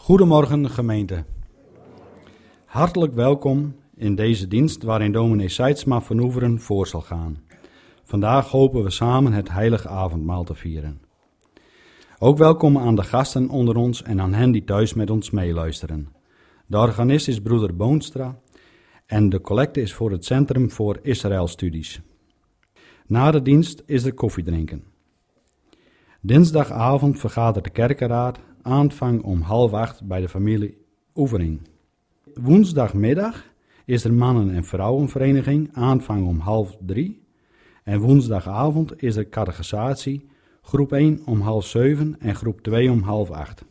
Goedemorgen gemeente. Hartelijk welkom in deze dienst waarin dominee Seidsma van Oeveren voor zal gaan. Vandaag hopen we samen het heilige avondmaal te vieren. Ook welkom aan de gasten onder ons en aan hen die thuis met ons meeluisteren. De organist is broeder Boonstra en de collecte is voor het Centrum voor Israëlstudies. Na de dienst is er koffiedrinken. Dinsdagavond vergadert de kerkenraad, aanvang om 7:30 bij de familie Oevering. Woensdagmiddag is er mannen- en vrouwenvereniging, aanvang om 2:30. En woensdagavond is er catechisatie, groep 1 om 6:30 en groep 2 om 7:30.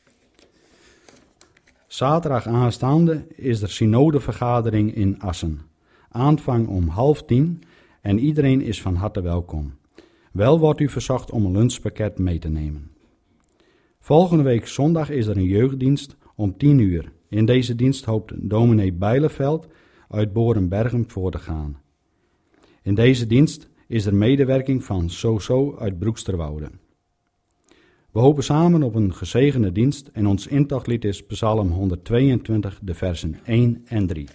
Zaterdag aanstaande is er synodevergadering in Assen. Aanvang om 9:30 en iedereen is van harte welkom. Wel wordt u verzocht om een lunchpakket mee te nemen. Volgende week zondag is er een jeugddienst om 10:00. In deze dienst hoopt dominee Bijleveld uit Borenbergen voor te gaan. In deze dienst is er medewerking van Soso uit Broeksterwoude. We hopen samen op een gezegende dienst en ons intochtlied is Psalm 122, de versen 1 en 3.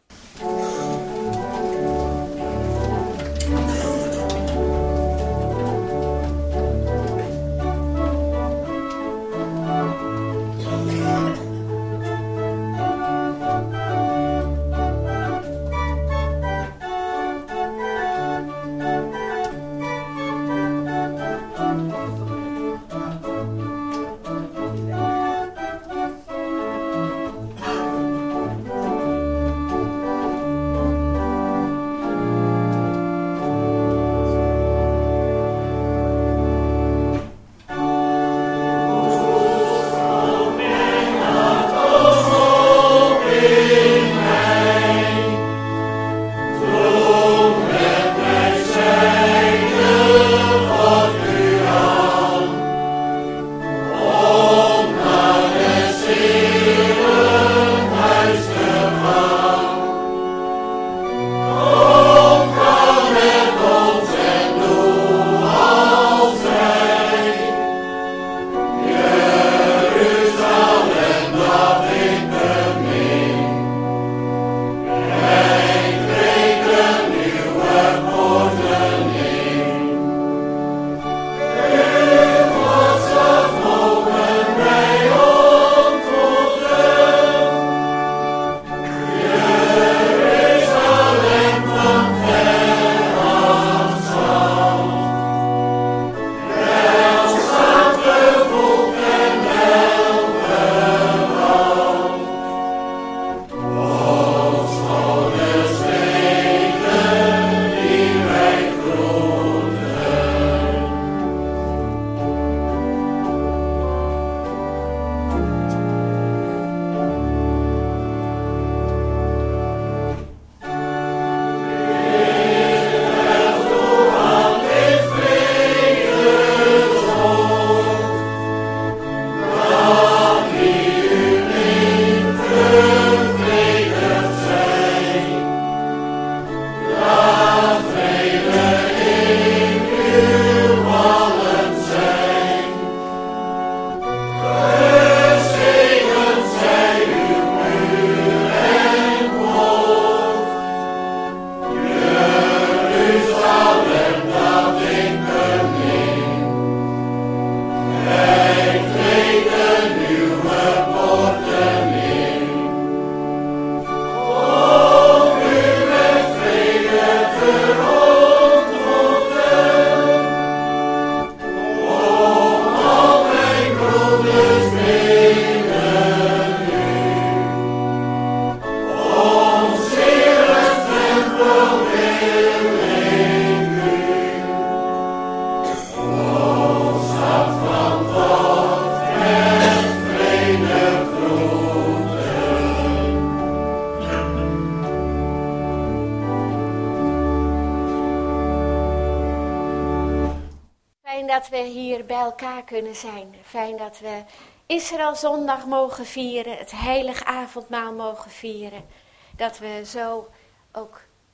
Dat we hier bij elkaar kunnen zijn. Fijn dat we Israël zondag mogen vieren, het heilige avondmaal mogen vieren. Dat we zo ook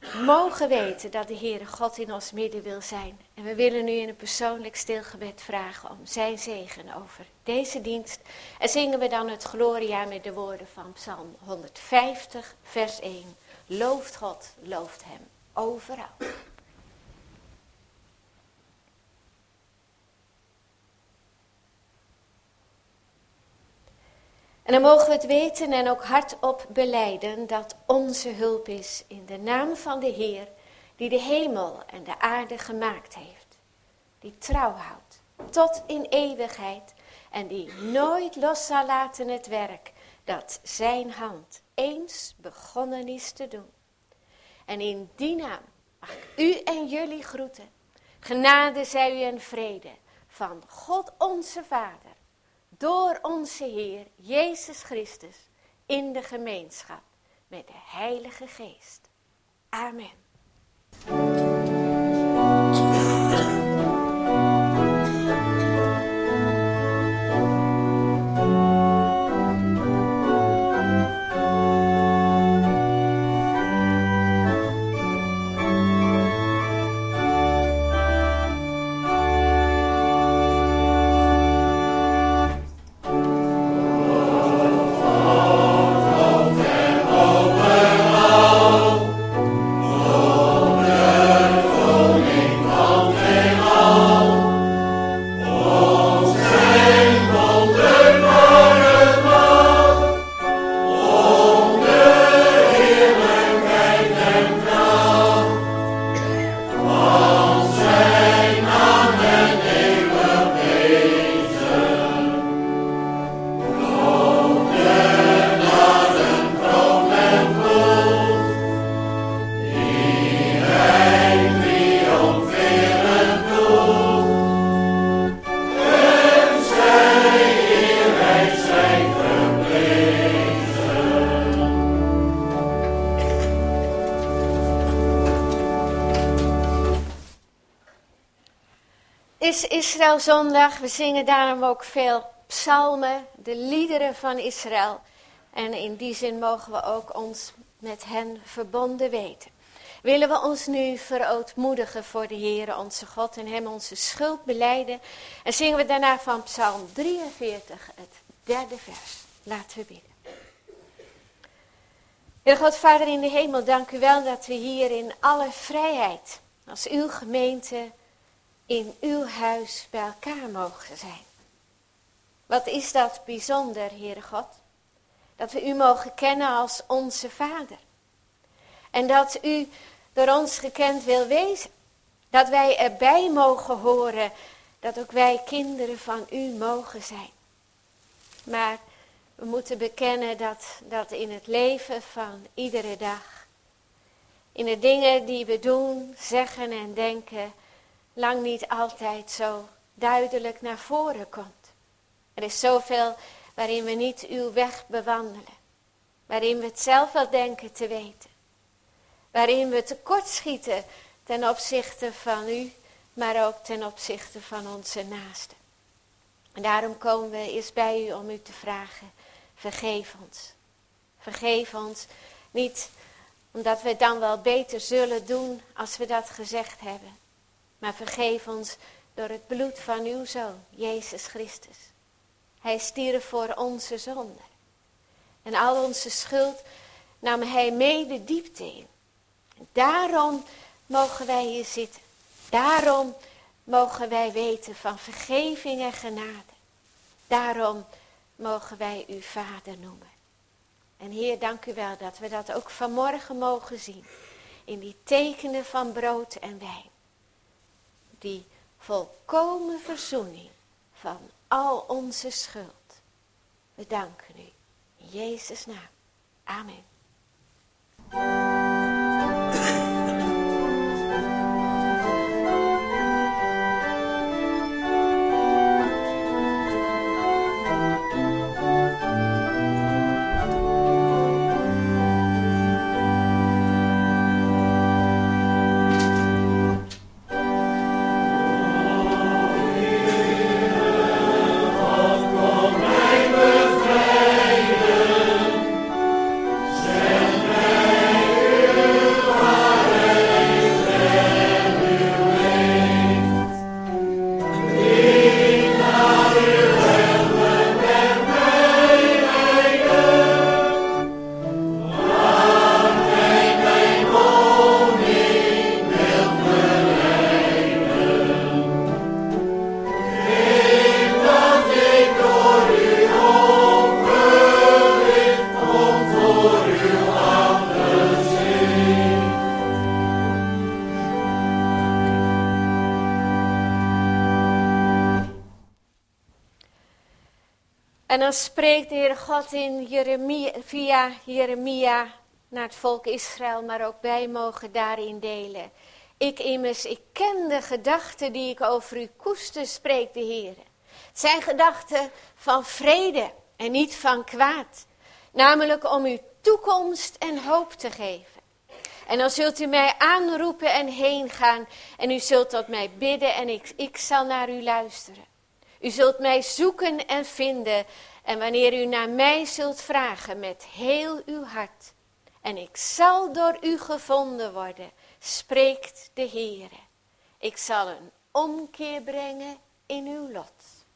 mogen weten dat de Heere God in ons midden wil zijn. En we willen nu in een persoonlijk stilgebed vragen om zijn zegen over deze dienst. En zingen we dan het Gloria met de woorden van Psalm 150, vers 1. Looft God, looft hem overal. En dan mogen we het weten en ook hardop belijden dat onze hulp is in de naam van de Heer, die de hemel en de aarde gemaakt heeft. Die trouw houdt tot in eeuwigheid en die nooit los zal laten het werk dat zijn hand eens begonnen is te doen. En in die naam mag ik u en jullie groeten. Genade zij u en vrede van God onze Vader, door onze Heer Jezus Christus, in de gemeenschap met de Heilige Geest. Amen. Is Israël zondag, we zingen daarom ook veel psalmen, de liederen van Israël. En in die zin mogen we ook ons met hen verbonden weten. Willen we ons nu verootmoedigen voor de Heere onze God en hem onze schuld belijden. En zingen we daarna van Psalm 43, het 3e vers. Laten we bidden. Heer God, Vader in de hemel, dank u wel dat we hier in alle vrijheid als uw gemeente in uw huis bij elkaar mogen zijn. Wat is dat bijzonder, Heere God, dat we u mogen kennen als onze Vader. En dat u door ons gekend wil wezen. Dat wij erbij mogen horen, dat ook wij kinderen van u mogen zijn. Maar we moeten bekennen dat in het leven van iedere dag, in de dingen die we doen, zeggen en denken, lang niet altijd zo duidelijk naar voren komt. Er is zoveel waarin we niet uw weg bewandelen. Waarin we het zelf wel denken te weten. Waarin we tekortschieten ten opzichte van u, maar ook ten opzichte van onze naasten. En daarom komen we eerst bij u om u te vragen, vergeef ons. Vergeef ons, niet omdat we het dan wel beter zullen doen als we dat gezegd hebben. Maar vergeef ons door het bloed van uw Zoon, Jezus Christus. Hij stierf voor onze zonde. En al onze schuld nam hij mee de diepte in. En daarom mogen wij hier zitten. Daarom mogen wij weten van vergeving en genade. Daarom mogen wij u Vader noemen. En Heer, dank u wel dat we dat ook vanmorgen mogen zien. In die tekenen van brood en wijn. Die volkomen verzoening van al onze schuld. We danken u. In Jezus' naam. Amen. Zend mij En dan spreekt de Heere God in via Jeremia naar het volk Israël, maar ook wij mogen daarin delen. Ik ken de gedachten die ik over u koester, spreekt de Heer. Het zijn gedachten van vrede en niet van kwaad. Namelijk om u toekomst en hoop te geven. En dan zult u mij aanroepen en heen gaan. En u zult tot mij bidden en ik zal naar u luisteren. U zult mij zoeken en vinden. En wanneer u naar mij zult vragen met heel uw hart. En ik zal door u gevonden worden, spreekt de Heere. Ik zal een omkeer brengen in uw lot.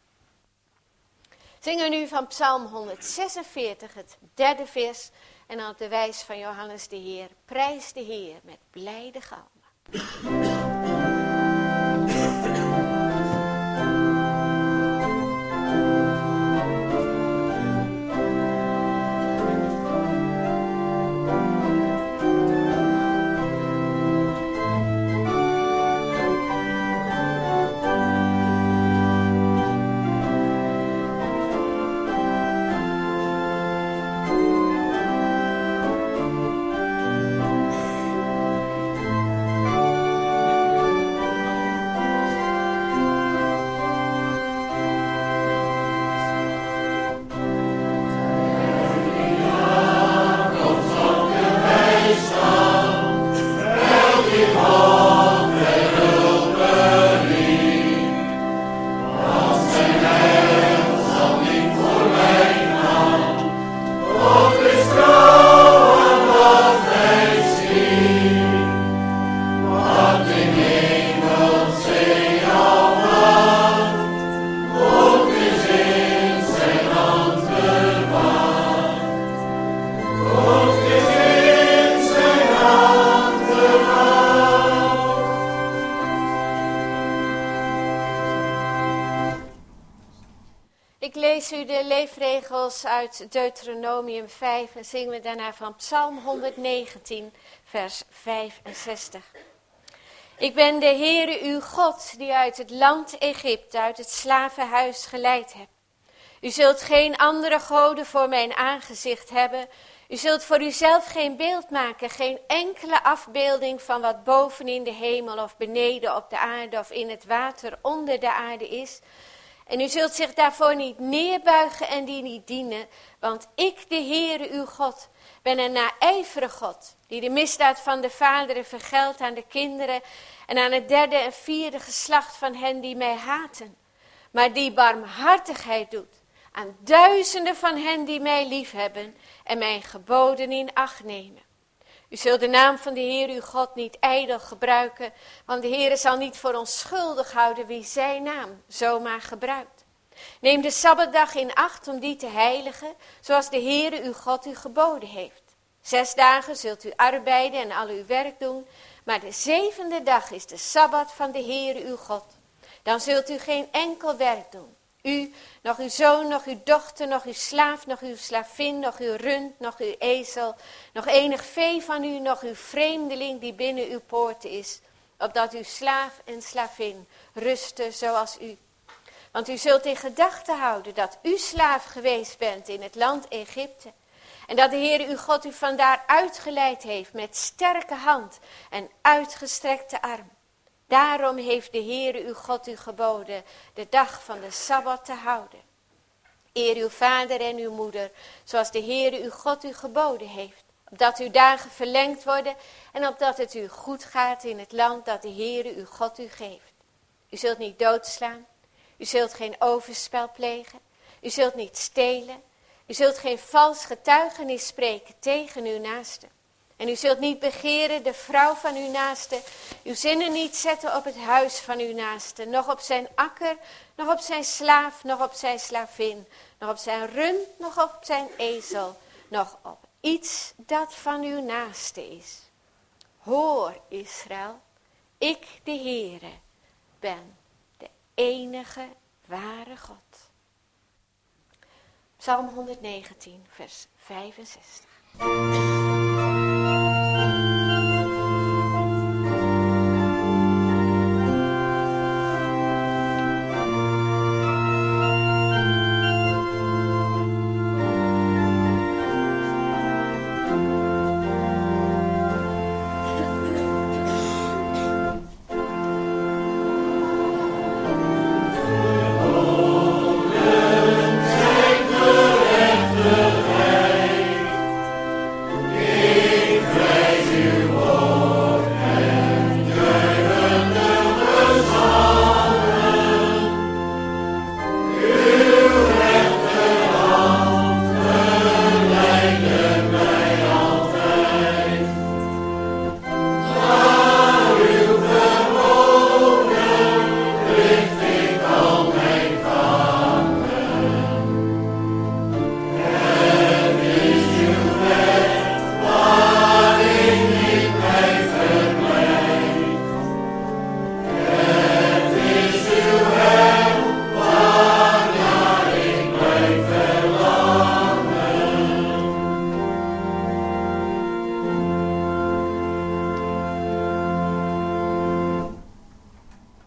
Zingen nu van Psalm 146, het 3e vers. En dan op de wijs van Johannes de Heer. Prijs de Heer met blijde galmen. Uit Deuteronomium 5 en zingen we daarna van Psalm 119, vers 65. Ik ben de Heere uw God, die uit het land Egypte, uit het slavenhuis geleid hebt. U zult geen andere goden voor mijn aangezicht hebben. U zult voor uzelf geen beeld maken, geen enkele afbeelding van wat boven in de hemel of beneden op de aarde of in het water onder de aarde is. En u zult zich daarvoor niet neerbuigen en die niet dienen, want ik, de Heere uw God, ben een naijverig God, die de misdaad van de vaderen vergeldt aan de kinderen en aan het 3e en 4e geslacht van hen die mij haten, maar die barmhartigheid doet aan duizenden van hen die mij liefhebben en mijn geboden in acht nemen. U zult de naam van de Heer uw God niet ijdel gebruiken, want de Heer zal niet voor ons schuldig houden wie zijn naam zomaar gebruikt. Neem de Sabbatdag in acht om die te heiligen, zoals de Heer uw God u geboden heeft. 6 dagen zult u arbeiden en al uw werk doen, maar de 7e dag is de Sabbat van de Heer uw God. Dan zult u geen enkel werk doen. U, nog uw zoon, nog uw dochter, nog uw slaaf, nog uw slavin, nog uw rund, nog uw ezel, nog enig vee van u, nog uw vreemdeling die binnen uw poorten is, opdat uw slaaf en slavin rusten zoals u. Want u zult in gedachten houden dat u slaaf geweest bent in het land Egypte, en dat de Heer uw God u vandaar uitgeleid heeft met sterke hand en uitgestrekte arm. Daarom heeft de Heere uw God u geboden de dag van de Sabbat te houden. Eer uw vader en uw moeder, zoals de Heere uw God u geboden heeft. Opdat uw dagen verlengd worden en opdat het u goed gaat in het land dat de Heere uw God u geeft. U zult niet doodslaan, u zult geen overspel plegen, u zult niet stelen, u zult geen vals getuigenis spreken tegen uw naaste. En u zult niet begeren de vrouw van uw naaste, uw zinnen niet zetten op het huis van uw naaste, noch op zijn akker, noch op zijn slaaf, noch op zijn slavin, noch op zijn rund, noch op zijn ezel, noch op iets dat van uw naaste is. Hoor, Israël, ik, de Heere, ben de enige ware God. Psalm 119, vers 65.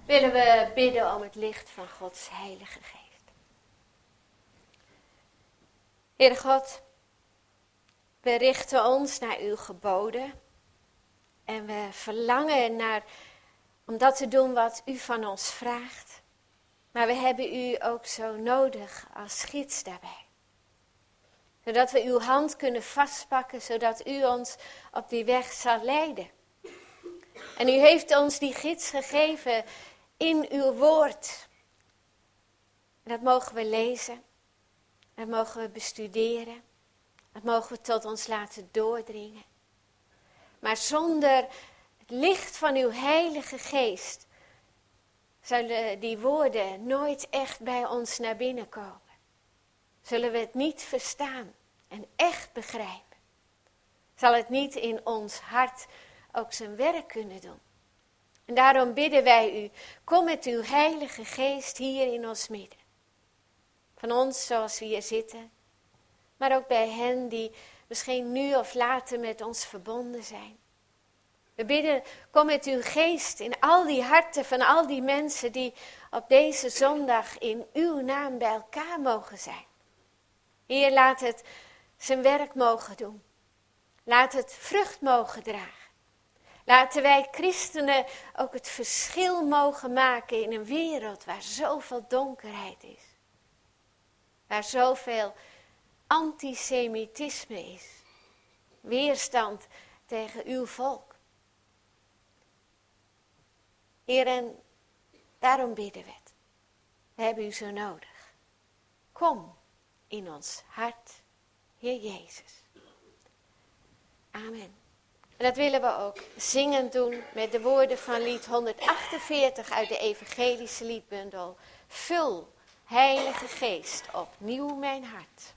willen we bidden om het licht van Gods Heilige Geest. Heere God, we richten ons naar uw geboden en we verlangen naar om dat te doen wat u van ons vraagt. Maar we hebben u ook zo nodig als gids daarbij. Zodat we uw hand kunnen vastpakken, zodat u ons op die weg zal leiden. En u heeft ons die gids gegeven in uw woord. En dat mogen we lezen, dat mogen we bestuderen, dat mogen we tot ons laten doordringen. Maar zonder het licht van uw Heilige Geest zullen die woorden nooit echt bij ons naar binnen komen. Zullen we het niet verstaan en echt begrijpen. Zal het niet in ons hart ook zijn werk kunnen doen. En daarom bidden wij u, kom met uw Heilige Geest hier in ons midden. Van ons zoals we hier zitten, maar ook bij hen die misschien nu of later met ons verbonden zijn. We bidden, kom met uw geest in al die harten van al die mensen die op deze zondag in uw naam bij elkaar mogen zijn. Heer, laat het zijn werk mogen doen. Laat het vrucht mogen dragen. Laten wij christenen ook het verschil mogen maken in een wereld waar zoveel donkerheid is. Waar zoveel antisemitisme is. Weerstand tegen uw volk. Heer, en daarom bidden we het. We hebben u zo nodig. Kom in ons hart, Heer Jezus. Amen. En dat willen we ook zingend doen met de woorden van lied 148 uit de evangelische liedbundel. Vul, Heilige Geest, opnieuw mijn hart.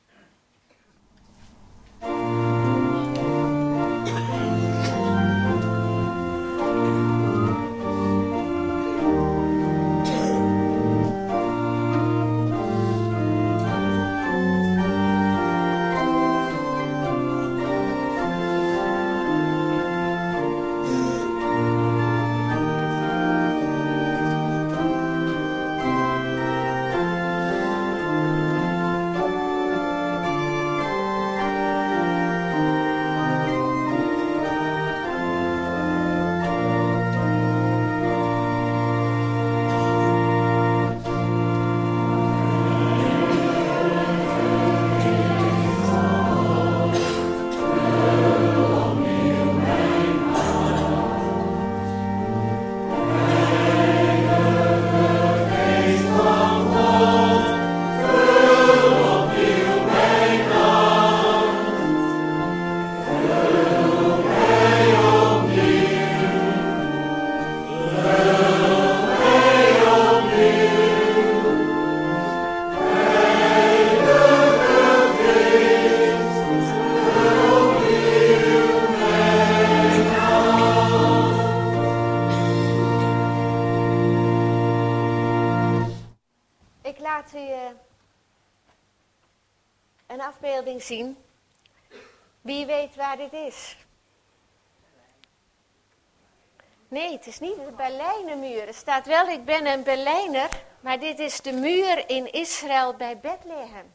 Een afbeelding zien. Wie weet waar dit is? Nee, het is niet de Berlijner muur. Er staat wel, ik ben een Berlijner, maar dit is de muur in Israël bij Bethlehem.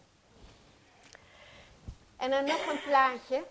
En dan nog een plaatje.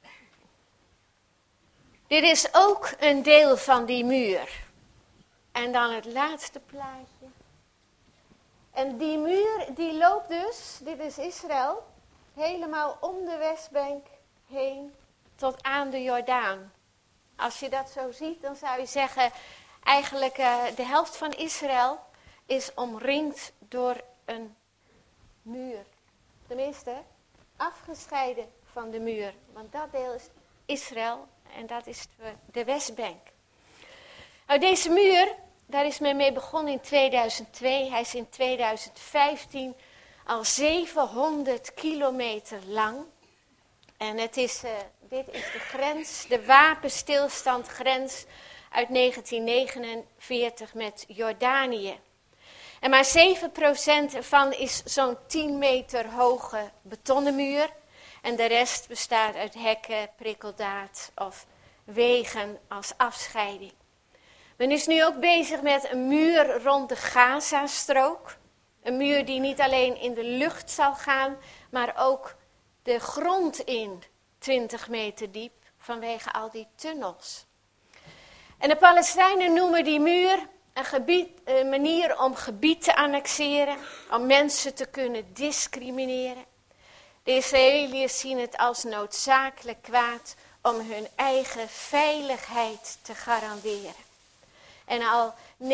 Dit is ook een deel van die muur. En dan het laatste plaatje. En die muur, die loopt dus, dit is Israël, helemaal om de Westbank heen tot aan de Jordaan. Als je dat zo ziet, dan zou je zeggen, eigenlijk de helft van Israël is omringd door een muur. Tenminste, afgescheiden van de muur. Want dat deel is Israël en dat is de Westbank. Nou, deze muur, daar is men mee begonnen in 2002. Hij is in 2015 al 700 kilometer lang. En het is, dit is de grens, de wapenstilstandgrens uit 1949 met Jordanië. En maar 7% ervan is zo'n 10 meter hoge betonnen muur. En de rest bestaat uit hekken, prikkeldraad of wegen als afscheiding. Men is nu ook bezig met een muur rond de Gazastrook. Een muur die niet alleen in de lucht zal gaan, maar ook de grond in, 20 meter diep, vanwege al die tunnels. En de Palestijnen noemen die muur een manier om gebied te annexeren, om mensen te kunnen discrimineren. De Israëliërs zien het als noodzakelijk kwaad om hun eigen veiligheid te garanderen. En al 90%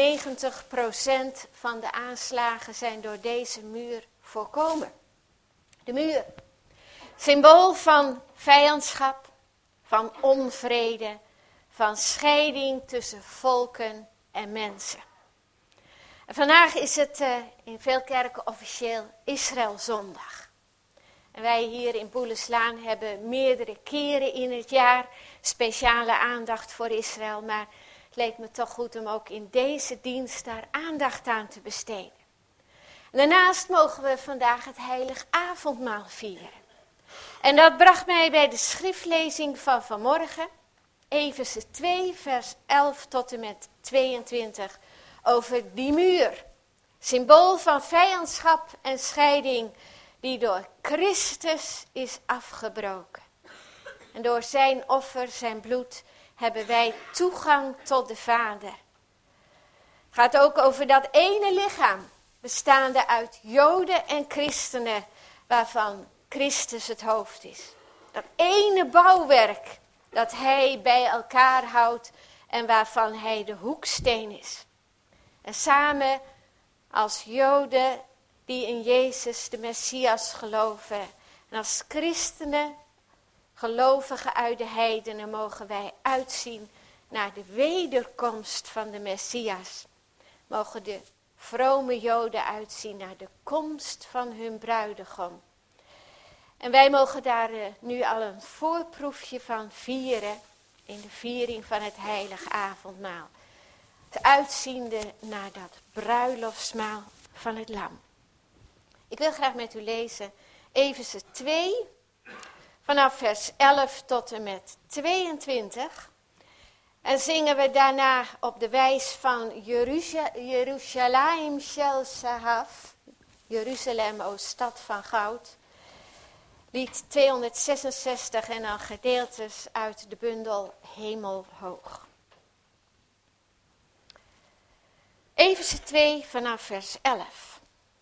van de aanslagen zijn door deze muur voorkomen. De muur, symbool van vijandschap, van onvrede, van scheiding tussen volken en mensen. En vandaag is het in veel kerken officieel Israëlzondag. En wij hier in Boeleslaan hebben meerdere keren in het jaar speciale aandacht voor Israël. Maar het leek me toch goed om ook in deze dienst daar aandacht aan te besteden. En daarnaast mogen we vandaag het heilig avondmaal vieren. En dat bracht mij bij de schriftlezing van vanmorgen. Efeze 2 vers 11 tot en met 22 over die muur. Symbool van vijandschap en scheiding die door Christus is afgebroken. En door zijn offer, zijn bloed, hebben wij toegang tot de Vader. Het gaat ook over dat ene lichaam, bestaande uit Joden en christenen, waarvan Christus het hoofd is. Dat ene bouwwerk dat hij bij elkaar houdt en waarvan hij de hoeksteen is. En samen als Joden die in Jezus de Messias geloven en als christenen, gelovigen uit de heidenen, mogen wij uitzien naar de wederkomst van de Messias. Mogen de vrome Joden uitzien naar de komst van hun bruidegom. En wij mogen daar nu al een voorproefje van vieren in de viering van het heilige avondmaal. Het uitziende naar dat bruiloftsmaal van het lam. Ik wil graag met u lezen Efeze 2, vanaf vers 11 tot en met 22. En zingen we daarna op de wijs van Jeruzalem Shel Sahaf, Jeruzalem, o stad van goud. Lied 266 en dan gedeeltes uit de bundel Hemelhoog. Efeze 2 vanaf vers 11.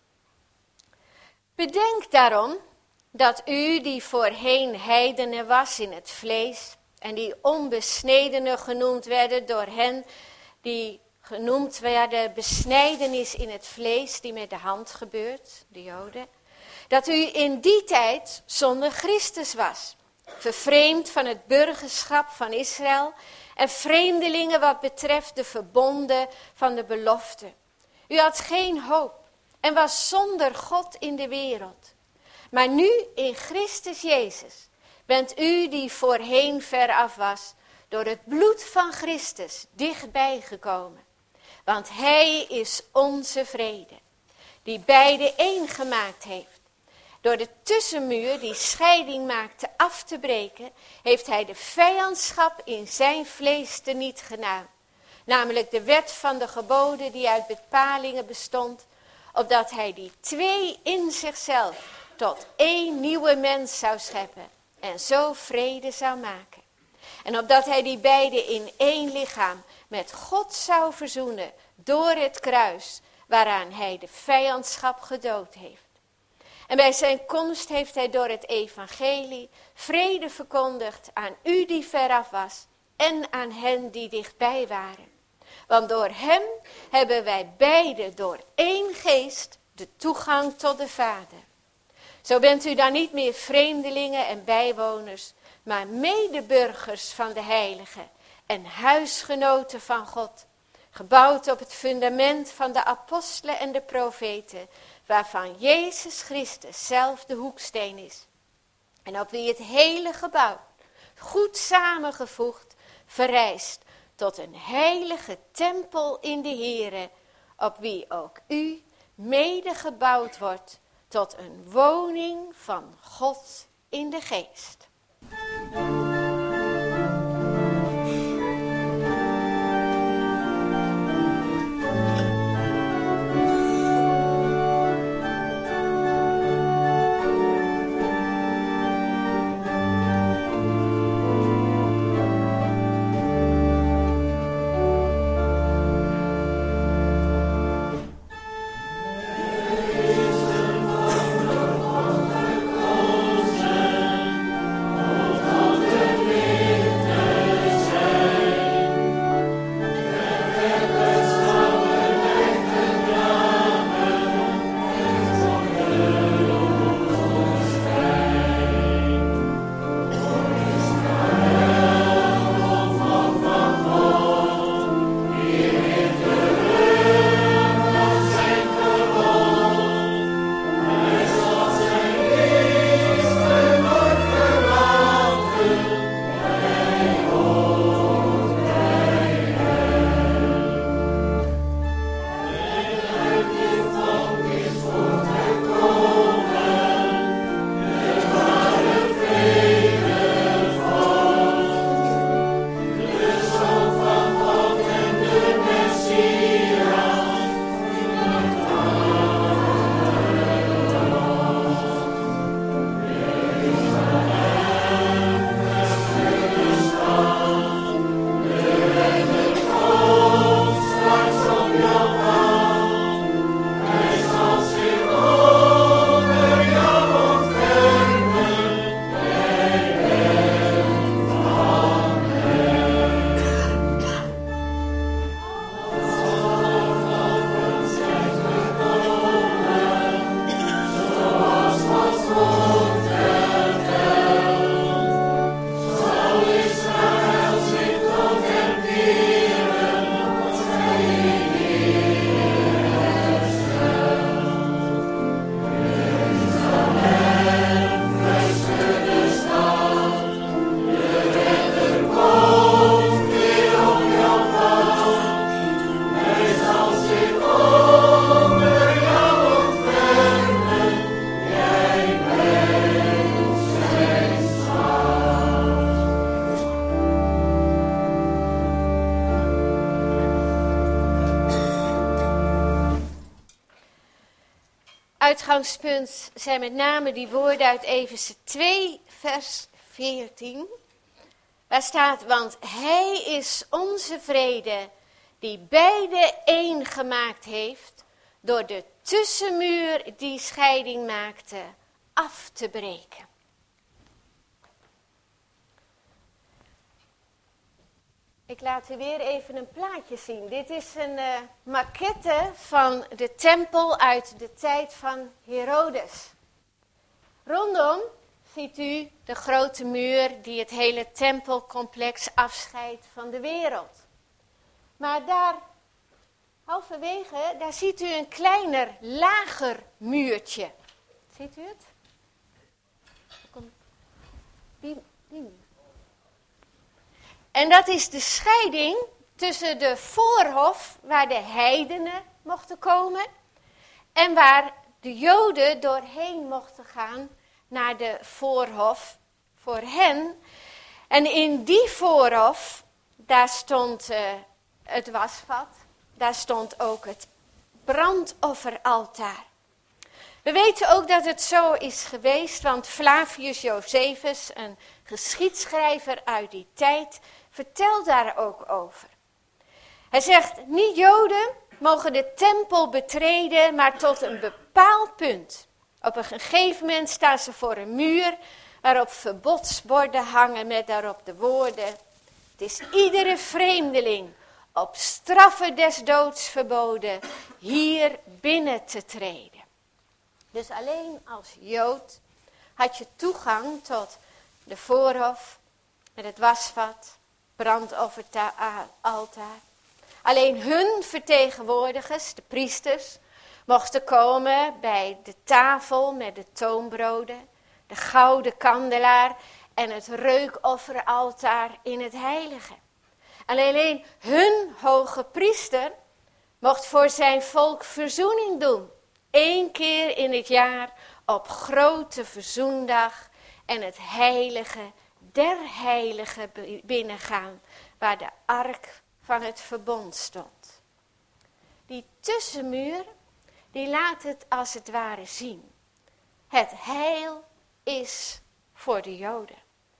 Bedenk daarom dat u die voorheen heidenen was in het vlees en die onbesnedenen genoemd werden door hen die genoemd werden besnijdenis in het vlees die met de hand gebeurt, de Joden, dat u in die tijd zonder Christus was, vervreemd van het burgerschap van Israël en vreemdelingen wat betreft de verbonden van de belofte. U had geen hoop en was zonder God in de wereld. Maar nu in Christus Jezus bent u die voorheen veraf was, door het bloed van Christus dichtbij gekomen. Want hij is onze vrede, die beide één gemaakt heeft. Door de tussenmuur die scheiding maakte af te breken, heeft hij de vijandschap in zijn vlees teniet gedaan. Namelijk de wet van de geboden die uit bepalingen bestond, opdat hij die twee in zichzelf tot één nieuwe mens zou scheppen en zo vrede zou maken. En opdat hij die beide in één lichaam met God zou verzoenen door het kruis, waaraan hij de vijandschap gedood heeft. En bij zijn komst heeft hij door het evangelie vrede verkondigd aan u die veraf was en aan hen die dichtbij waren. Want door hem hebben wij beide door één geest de toegang tot de Vader. Zo bent u dan niet meer vreemdelingen en bijwoners, maar medeburgers van de heiligen en huisgenoten van God. Gebouwd op het fundament van de apostelen en de profeten, waarvan Jezus Christus zelf de hoeksteen is. En op wie het hele gebouw, goed samengevoegd, verrijst tot een heilige tempel in de Here, op wie ook u mede gebouwd wordt tot een woning van God in de geest. uitgangspunt zijn met name die woorden uit Efeze 2, vers 14. Waar staat, want hij is onze vrede, die beide één gemaakt heeft, door de tussenmuur die scheiding maakte, af te breken. Ik laat u weer even een plaatje zien. Dit is een maquette van de tempel uit de tijd van Herodes. Rondom ziet u de grote muur die het hele tempelcomplex afscheidt van de wereld. Maar daar, halverwege, daar ziet u een kleiner, lager muurtje. Ziet u het? Die muur. En dat is de scheiding tussen de voorhof, waar de heidenen mochten komen, en waar de Joden doorheen mochten gaan naar de voorhof voor hen. En in die voorhof, daar stond het wasvat, daar stond ook het brandofferaltaar. We weten ook dat het zo is geweest, want Flavius Josephus, een geschiedschrijver uit die tijd, vertelt daar ook over. Hij zegt, niet Joden mogen de tempel betreden, maar tot een bepaald punt. Op een gegeven moment staan ze voor een muur waarop verbodsborden hangen met daarop de woorden: het is iedere vreemdeling op straffe des doods verboden hier binnen te treden. Dus alleen als Jood had je toegang tot de voorhof met het wasvat, brandofferaltaar. Alleen hun vertegenwoordigers, de priesters, mochten komen bij de tafel met de toonbroden, de gouden kandelaar en het reukofferaltaar in het heilige. En alleen hun hoge priester mocht voor zijn volk verzoening doen. 1 keer in het jaar op grote verzoendag en het heilige der heiligen binnengaan, waar de ark van het verbond stond. Die tussenmuur, die laat het als het ware zien. Het heil is voor de Joden.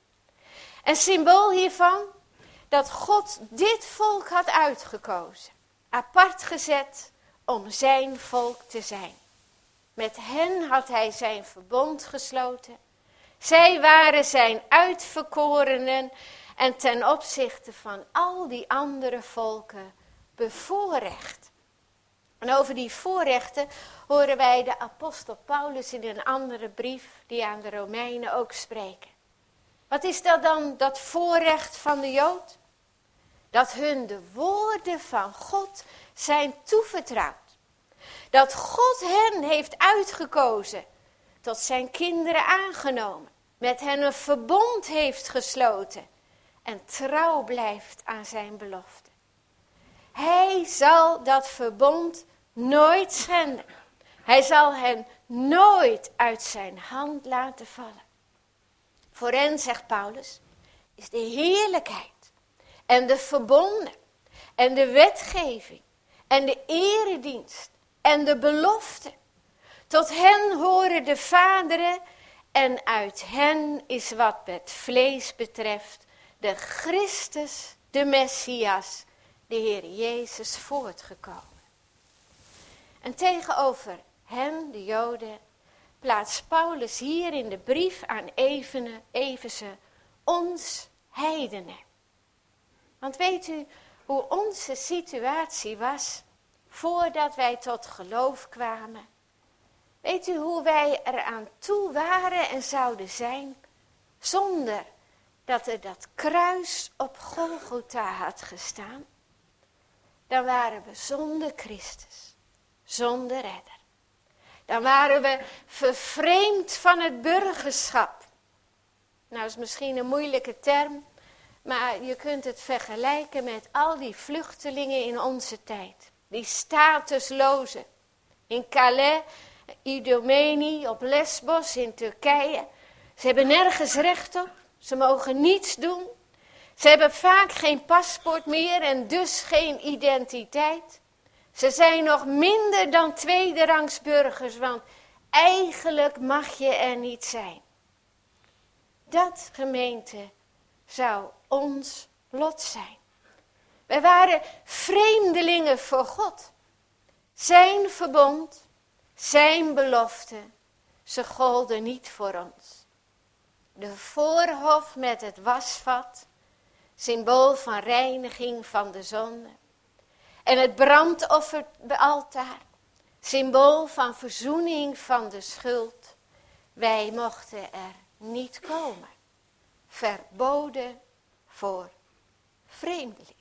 Een symbool hiervan, dat God dit volk had uitgekozen, apart gezet om zijn volk te zijn. Met hen had hij zijn verbond gesloten. Zij waren zijn uitverkorenen en ten opzichte van al die andere volken bevoorrecht. En over die voorrechten horen wij de apostel Paulus in een andere brief die aan de Romeinen ook spreken. Wat is dat dan, dat voorrecht van de Jood? Dat hun de woorden van God zijn toevertrouwd. Dat God hen heeft uitgekozen, tot zijn kinderen aangenomen, met hen een verbond heeft gesloten en trouw blijft aan zijn belofte. Hij zal dat verbond nooit schenden. Hij zal hen nooit uit zijn hand laten vallen. Voor hen, zegt Paulus, is de heerlijkheid en de verbonden en de wetgeving en de eredienst en de belofte. Tot hen horen de vaderen en uit hen is wat het vlees betreft de Christus, de Messias, de Heer Jezus voortgekomen. En tegenover hen, de Joden, plaatst Paulus hier in de brief aan Efeze ons heidenen. Want weet u hoe onze situatie was voordat wij tot geloof kwamen? Weet u hoe wij eraan toe waren en zouden zijn zonder dat er dat kruis op Golgotha had gestaan? Dan waren we zonder Christus, zonder redder. Dan waren we vervreemd van het burgerschap. Nou, is misschien een moeilijke term, maar je kunt het vergelijken met al die vluchtelingen in onze tijd. Die statuslozen. In Calais, Idomeni, op Lesbos, in Turkije. Ze hebben nergens recht op. Ze mogen niets doen. Ze hebben vaak geen paspoort meer en dus geen identiteit. Ze zijn nog minder dan tweederangs burgers, want Eigenlijk mag je er niet zijn. Dat, gemeente, zou ons lot zijn. Wij waren vreemdelingen voor God. Zijn verbond, zijn belofte, ze golden niet voor ons. De voorhof met het wasvat, symbool van reiniging van de zonde. En het brandofferaltaar, symbool van verzoening van de schuld. Wij mochten er niet komen. Verboden voor vreemdelingen.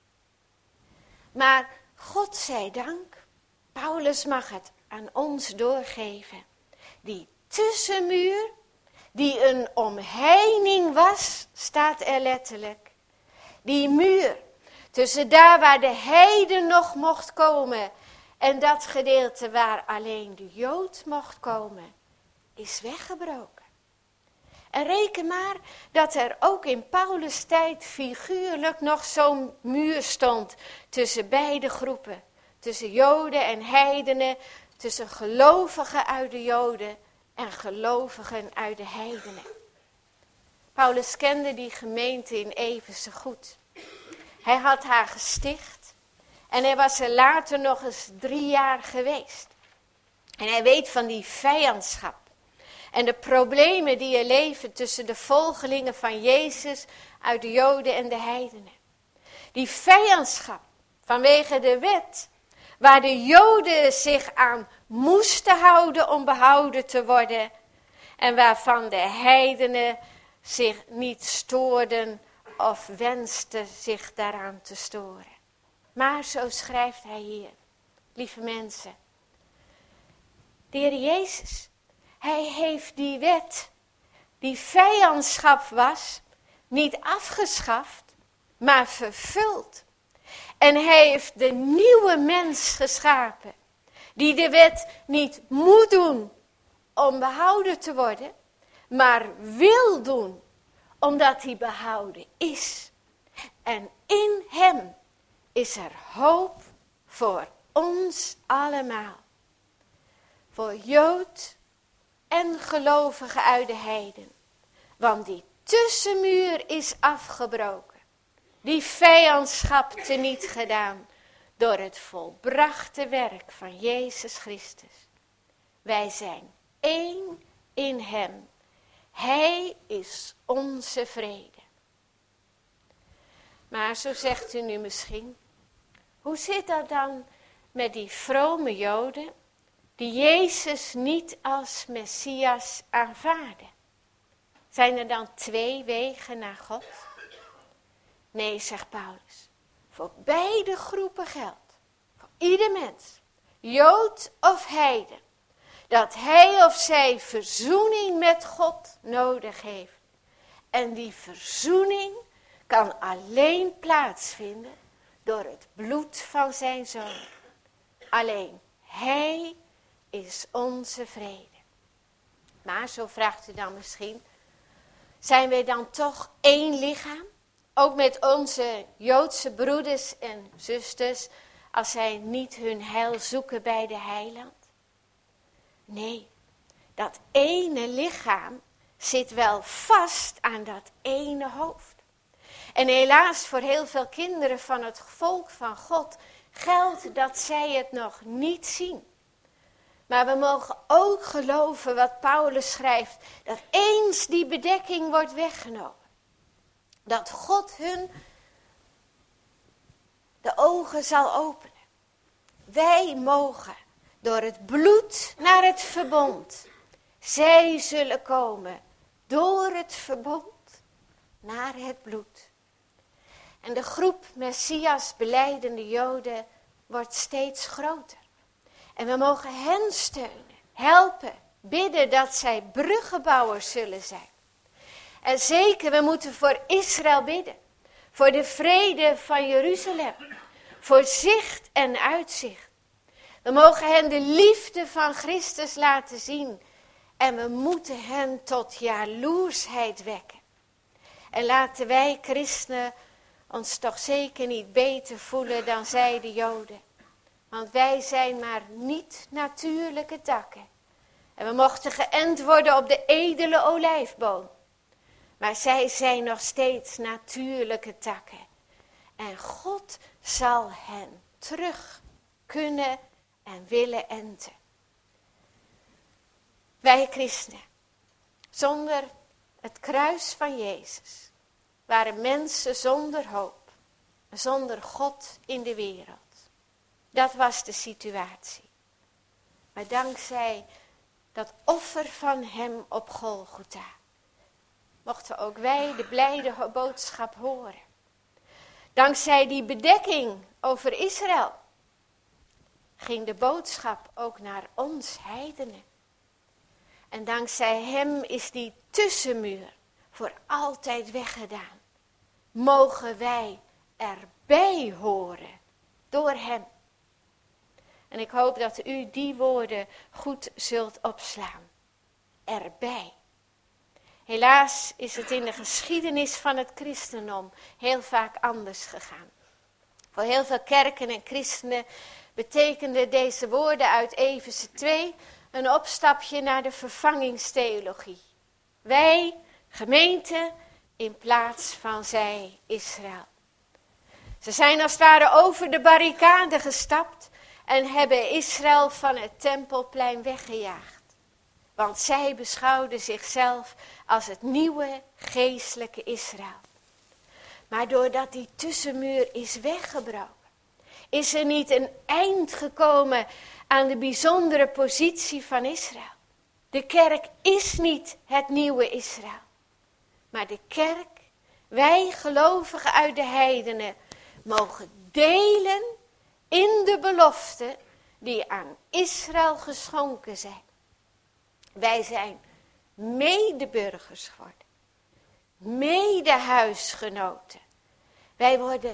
Maar God zij dank, Paulus mag het aan ons doorgeven. Die tussenmuur, die een omheining was, staat er letterlijk. Die muur tussen daar waar de heiden nog mocht komen en dat gedeelte waar alleen de Jood mocht komen, is weggebroken. En reken maar dat er ook in Paulus' tijd figuurlijk nog zo'n muur stond tussen beide groepen. Tussen Joden en heidenen, tussen gelovigen uit de Joden en gelovigen uit de heidenen. Paulus kende die gemeente in Efeze goed. Hij had haar gesticht en hij was er later nog eens 3 jaar geweest. En hij weet van die vijandschap. En de problemen die er leven tussen de volgelingen van Jezus uit de Joden en de heidenen. Die vijandschap vanwege de wet, waar de Joden zich aan moesten houden om behouden te worden. En waarvan de heidenen zich niet stoorden of wensten zich daaraan te storen. Maar zo schrijft hij hier, lieve mensen. De Heer Jezus, hij heeft die wet, die vijandschap was, niet afgeschaft, maar vervuld. En hij heeft de nieuwe mens geschapen, die de wet niet moet doen om behouden te worden, maar wil doen, omdat hij behouden is. En in hem is er hoop voor ons allemaal. Voor Jood en gelovigen uit de heiden. Want die tussenmuur is afgebroken. Die vijandschap teniet gedaan door het volbrachte werk van Jezus Christus. Wij zijn één in hem. Hij is onze vrede. Maar zo zegt u nu misschien, hoe zit dat dan met die vrome Joden die Jezus niet als Messias aanvaarden? Zijn er dan 2 wegen naar God? Nee, zegt Paulus, voor beide groepen geldt, voor ieder mens, Jood of heiden, dat hij of zij verzoening met God nodig heeft. En die verzoening kan alleen plaatsvinden door het bloed van zijn zoon. Alleen hij is onze vrede. Maar zo vraagt u dan misschien, zijn wij dan toch één lichaam? Ook met onze Joodse broeders en zusters, als zij niet hun heil zoeken bij de heiland? Nee, dat ene lichaam zit wel vast aan dat ene hoofd. En helaas voor heel veel kinderen van het volk van God geldt dat zij het nog niet zien. Maar we mogen ook geloven wat Paulus schrijft, dat eens die bedekking wordt weggenomen. Dat God hun de ogen zal openen. Wij mogen door het bloed naar het verbond. Zij zullen komen door het verbond naar het bloed. En de groep Messias belijdende Joden wordt steeds groter. En we mogen hen steunen, helpen, bidden dat zij bruggenbouwers zullen zijn. En zeker, we moeten voor Israël bidden. Voor de vrede van Jeruzalem. Voor zicht en uitzicht. We mogen hen de liefde van Christus laten zien. En we moeten hen tot jaloersheid wekken. En laten wij christenen ons toch zeker niet beter voelen dan zij de Joden. Want wij zijn maar niet natuurlijke takken. En we mochten geënt worden op de edele olijfboom. Maar zij zijn nog steeds natuurlijke takken. En God zal hen terug kunnen en willen enten. Wij christenen, zonder het kruis van Jezus, waren mensen zonder hoop, zonder God in de wereld. Dat was de situatie. Maar dankzij dat offer van hem op Golgotha, mochten ook wij de blijde boodschap horen. Dankzij die bedekking over Israël ging de boodschap ook naar ons heidenen. En dankzij hem is die tussenmuur voor altijd weggedaan. Mogen wij erbij horen door hem. En ik hoop dat u die woorden goed zult opslaan. Erbij. Helaas is het in de geschiedenis van het christendom heel vaak anders gegaan. Voor heel veel kerken en christenen betekenden deze woorden uit Efeze 2 een opstapje naar de vervangingstheologie. Wij, gemeente, in plaats van zij, Israël. Ze zijn als het ware over de barricade gestapt en hebben Israël van het Tempelplein weggejaagd. Want zij beschouwden zichzelf als het nieuwe geestelijke Israël. Maar doordat die tussenmuur is weggebroken, is er niet een eind gekomen aan de bijzondere positie van Israël. De kerk is niet het nieuwe Israël. Maar de kerk, wij gelovigen uit de heidenen, mogen delen in de beloften die aan Israël geschonken zijn. Wij zijn medeburgers geworden, medehuisgenoten. Wij worden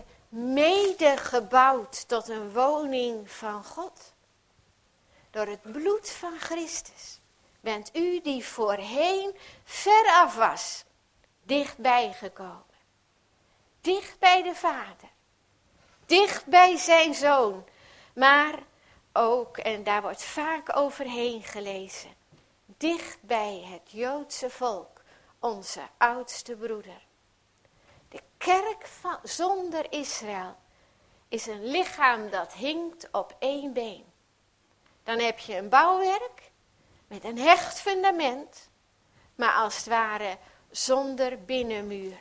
medegebouwd tot een woning van God. Door het bloed van Christus bent u die voorheen veraf was, dichtbij gekomen. Dicht bij de Vader, dicht bij zijn Zoon, maar ook, en daar wordt vaak overheen gelezen, dicht bij het Joodse volk, onze oudste broeder. De kerk zonder Israël is een lichaam dat hinkt op één been. Dan heb je een bouwwerk met een hecht fundament, maar als het ware zonder binnenmuur.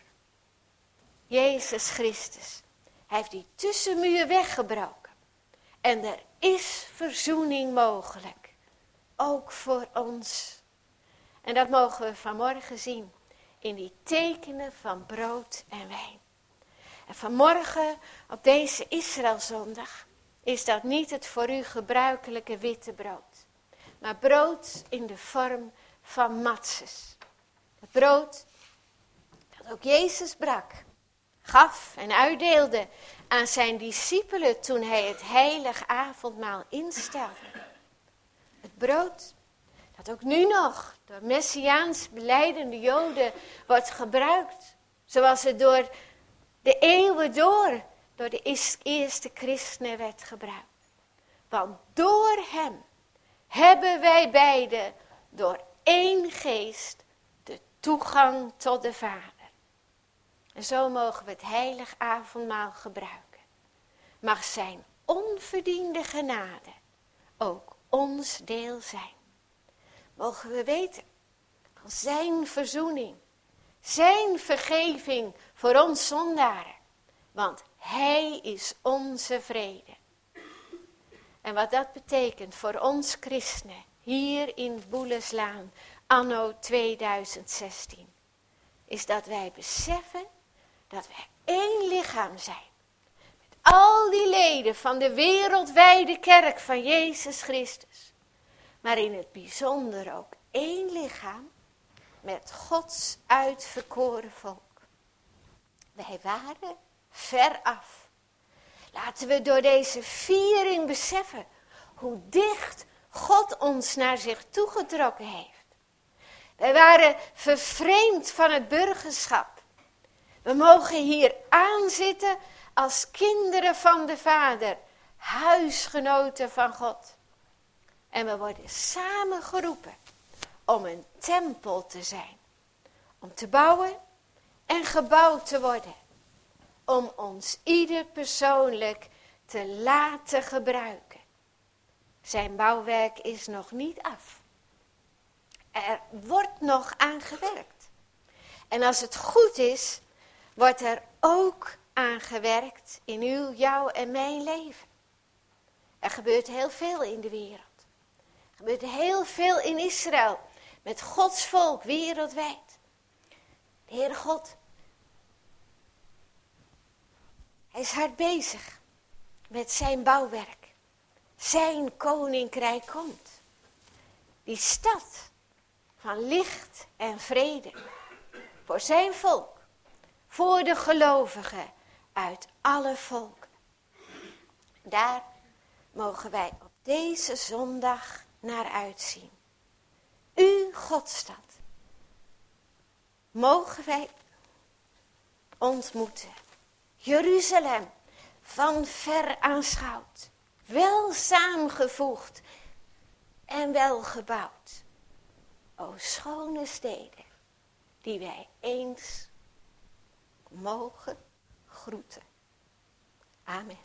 Jezus Christus, hij heeft die tussenmuur weggebroken. En er is verzoening mogelijk, ook voor ons. En dat mogen we vanmorgen zien in die tekenen van brood en wijn. En vanmorgen op deze Israëlzondag is dat niet het voor u gebruikelijke witte brood. Maar brood in de vorm van matzes. Het brood dat ook Jezus brak, gaf en uitdeelde aan zijn discipelen toen hij het heilige avondmaal instelde. Het brood dat ook nu nog door Messiaans belijdende Joden wordt gebruikt. Zoals het door de eeuwen door de eerste christenen werd gebruikt. Want door hem hebben wij beiden door één geest de toegang tot de Vader. En zo mogen we het heilig avondmaal gebruiken. Mag zijn onverdiende genade ook ons deel zijn. Mogen we weten van zijn verzoening, zijn vergeving voor ons zondaren. Want hij is onze vrede. En wat dat betekent voor ons christenen hier in Boeleslaan anno 2016. Is dat wij beseffen dat wij één lichaam zijn. Met al die leden van de wereldwijde kerk van Jezus Christus. Maar in het bijzonder ook één lichaam met Gods uitverkoren volk. Wij waren veraf. Laten we door deze viering beseffen hoe dicht God ons naar zich toegetrokken heeft. Wij waren vervreemd van het burgerschap. We mogen hier aanzitten als kinderen van de Vader, huisgenoten van God. En we worden samen geroepen om een tempel te zijn. Om te bouwen en gebouwd te worden. Om ons ieder persoonlijk te laten gebruiken. Zijn bouwwerk is nog niet af. Er wordt nog aan gewerkt. En als het goed is, wordt er ook aan gewerkt in uw, jouw en mijn leven. Er gebeurt heel veel in de wereld. Er gebeurt heel veel in Israël. Met Gods volk wereldwijd. De Heere God. Hij is hard bezig met zijn bouwwerk. Zijn koninkrijk komt. Die stad van licht en vrede. Voor zijn volk. Voor de gelovigen uit alle volken. Daar mogen wij op deze zondag naar uitzien. Uw Godstad. Mogen wij ontmoeten. Jeruzalem van ver aanschouwd. Wel samengevoegd en wel gebouwd. O schone steden die wij eens mogen groeten. Amen.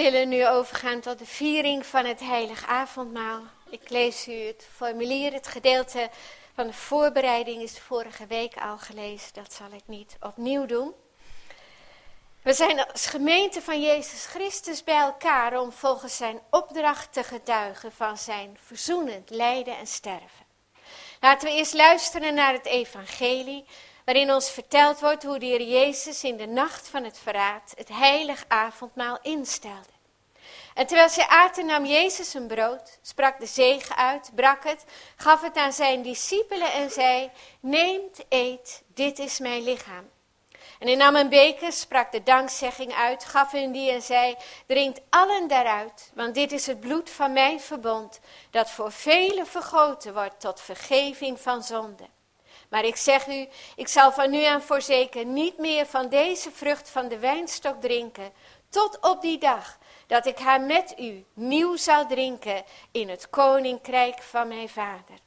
willen nu overgaan tot de viering van het heilig avondmaal. Ik lees u het formulier, het gedeelte van de voorbereiding is vorige week al gelezen. Dat zal ik niet opnieuw doen. We zijn als gemeente van Jezus Christus bij elkaar om volgens zijn opdracht te getuigen van zijn verzoenend lijden en sterven. Laten we eerst luisteren naar het evangelie, waarin ons verteld wordt hoe de Heer Jezus in de nacht van het verraad het heilig avondmaal instelde. En terwijl zij aten nam Jezus een brood, sprak de zegen uit, brak het, gaf het aan zijn discipelen en zei, neemt, eet, dit is mijn lichaam. En hij nam een beker, sprak de dankzegging uit, gaf hun die en zei, drinkt allen daaruit, want dit is het bloed van mijn verbond, dat voor velen vergoten wordt tot vergeving van zonde. Maar ik zeg u, ik zal van nu aan voorzeker niet meer van deze vrucht van de wijnstok drinken, tot op die dag dat ik haar met u nieuw zal drinken in het koninkrijk van mijn Vader.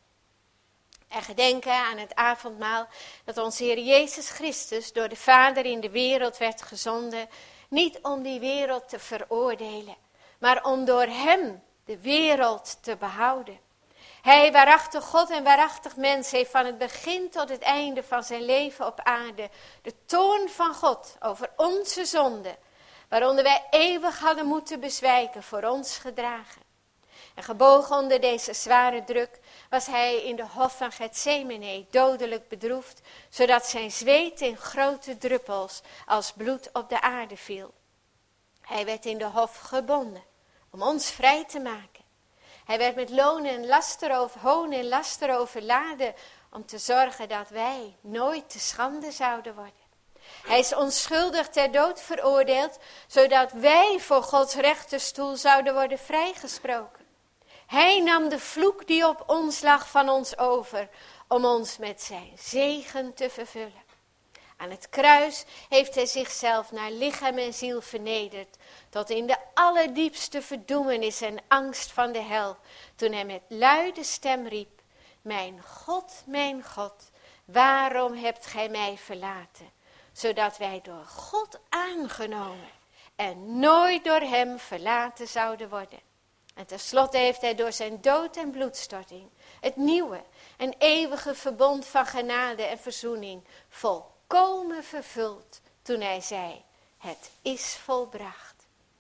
En gedenken aan het avondmaal dat onze Heer Jezus Christus door de Vader in de wereld werd gezonden, niet om die wereld te veroordelen, maar om door hem de wereld te behouden. Hij, waarachtig God en waarachtig mens, heeft van het begin tot het einde van zijn leven op aarde de toorn van God over onze zonde, waaronder wij eeuwig hadden moeten bezwijken, voor ons gedragen. En gebogen onder deze zware druk was hij in de hof van Getsemane dodelijk bedroefd, zodat zijn zweet in grote druppels als bloed op de aarde viel. Hij werd in de hof gebonden om ons vrij te maken. Hij werd met hoon en laster overladen om te zorgen dat wij nooit te schande zouden worden. Hij is onschuldig ter dood veroordeeld, zodat wij voor Gods rechterstoel zouden worden vrijgesproken. Hij nam de vloek die op ons lag van ons over, om ons met zijn zegen te vervullen. Aan het kruis heeft hij zichzelf naar lichaam en ziel vernederd, tot in de allerdiepste verdoemenis en angst van de hel, toen hij met luide stem riep, mijn God, waarom hebt gij mij verlaten? Zodat wij door God aangenomen en nooit door hem verlaten zouden worden. En tenslotte heeft hij door zijn dood en bloedstorting het nieuwe en eeuwige verbond van genade en verzoening volkomen vervuld toen hij zei, het is volbracht.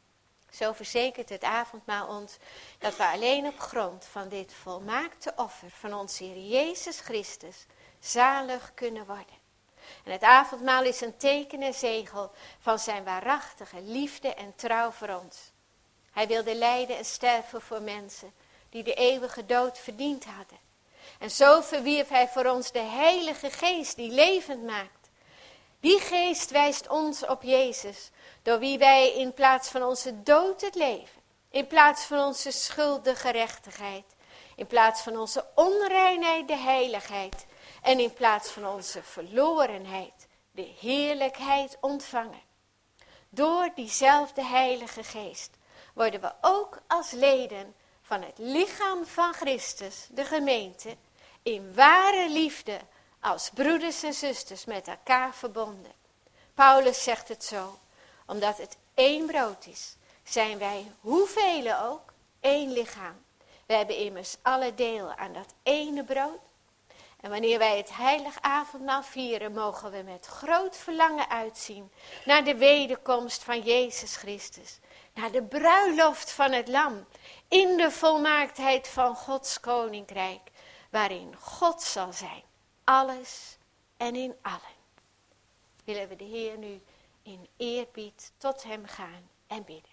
Zo verzekert het avondmaal ons dat we alleen op grond van dit volmaakte offer van onze Heer Jezus Christus zalig kunnen worden. En het avondmaal is een teken en zegel van zijn waarachtige liefde en trouw voor ons. Hij wilde lijden en sterven voor mensen die de eeuwige dood verdiend hadden. En zo verwierf hij voor ons de Heilige Geest die levend maakt. Die geest wijst ons op Jezus, door wie wij in plaats van onze dood het leven, in plaats van onze schuld de gerechtigheid, in plaats van onze onreinheid de heiligheid en in plaats van onze verlorenheid de heerlijkheid ontvangen. Door diezelfde Heilige Geest worden we ook als leden van het lichaam van Christus, de gemeente, in ware liefde als broeders en zusters met elkaar verbonden. Paulus zegt het zo, omdat het één brood is, zijn wij, hoeveel ook, één lichaam. We hebben immers alle deel aan dat ene brood. En wanneer wij het heilig avondmaal vieren, mogen we met groot verlangen uitzien naar de wederkomst van Jezus Christus. Naar de bruiloft van het lam, in de volmaaktheid van Gods koninkrijk, waarin God zal zijn, alles en in allen. Willen we de Heer nu in eerbied tot hem gaan en bidden.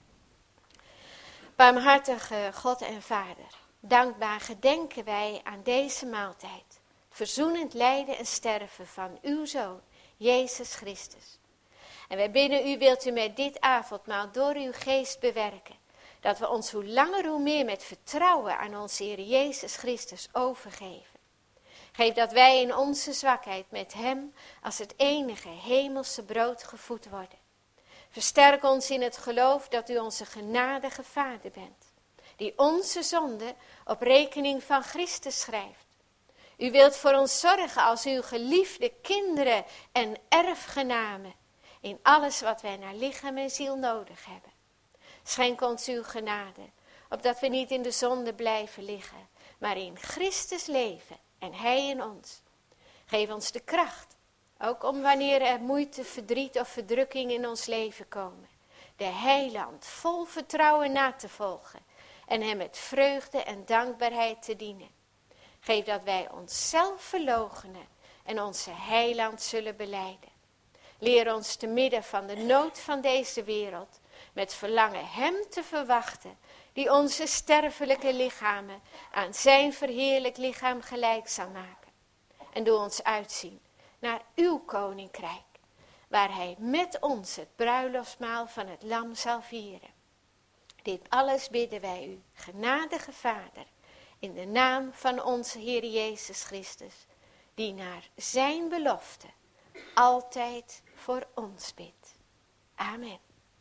Barmhartige God en Vader, dankbaar gedenken wij aan deze maaltijd, verzoenend lijden en sterven van uw Zoon, Jezus Christus. En wij bidden u, wilt u met dit avondmaal door uw geest bewerken, dat we ons hoe langer hoe meer met vertrouwen aan onze Heer Jezus Christus overgeven. Geef dat wij in onze zwakheid met hem als het enige hemelse brood gevoed worden. Versterk ons in het geloof dat u onze genadige Vader bent, die onze zonde op rekening van Christus schrijft. U wilt voor ons zorgen als uw geliefde kinderen en erfgenamen in alles wat wij naar lichaam en ziel nodig hebben. Schenk ons uw genade, opdat we niet in de zonde blijven liggen, maar in Christus leven en hij in ons. Geef ons de kracht, ook om wanneer er moeite, verdriet of verdrukking in ons leven komen, de heiland vol vertrouwen na te volgen en hem met vreugde en dankbaarheid te dienen. Geef dat wij onszelf verloochenen en onze heiland zullen belijden. Leer ons te midden van de nood van deze wereld met verlangen hem te verwachten, die onze sterfelijke lichamen aan zijn verheerlijk lichaam gelijk zal maken. En doe ons uitzien naar uw koninkrijk, waar hij met ons het bruiloftsmaal van het lam zal vieren. Dit alles bidden wij u, genadige Vader, in de naam van onze Heer Jezus Christus, die naar zijn belofte altijd voor ons bidt. Amen.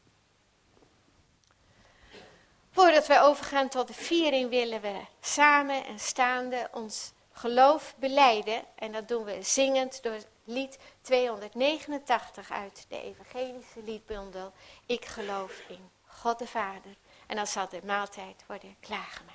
Voordat wij overgaan tot de viering willen we samen en staande ons geloof belijden. En dat doen we zingend door lied 289 uit de evangelische liedbundel. Ik geloof in God de Vader. En dan zal de maaltijd worden klaargemaakt.